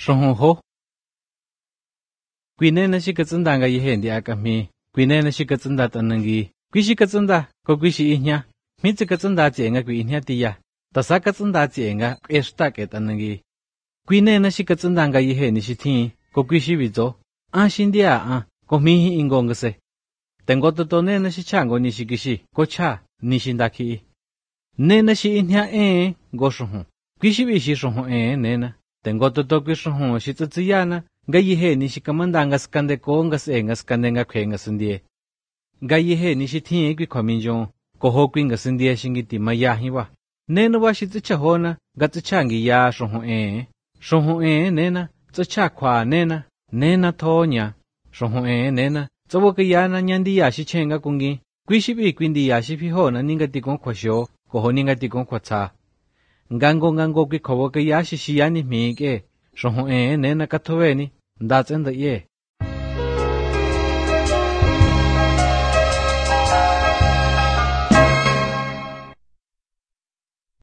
Shohon ho. Quine na shi katsunda nga yihendi akami. Quine na shi katsunda tanangi. Quishi katsunda ko quishi ihnya. Mitsi katsunda tsi nga qui ihnya tiya. Tasa katsunda tsi nga eshta ke tanangi. Quine na shi katsunda nga yihendi shi thi ko quishi vizo. Shindia ko mihi ingongase. Tengo totone na shi chango ni shi kishi ko cha ni shindaki. Ne na shi ihnya go shohon. Quishi bishi shohon nena. Tengo toto que shohon shi tsatsiyana nga yihe ni shi kamanda nga skande ko nga se nga skande nga kwe nga sindie. Nga yihe ni shi thi ki khominjon ko ho kwi nga sindie shingiti maya hiwa. Nena wa shi tsacha hona nga tsachangi ya shohon shohon nena tsacha kwa nena thonya shohon nena tsawo ke yana nyandi ya shi chenga kungi kwishi bi kwindi ya shi phi hona ninga tikon khosho ko ho ninga tikon khotsa. Ngango ki khowo ke ya shi yani mi ke shohon nena kathoweni nda tsenda ye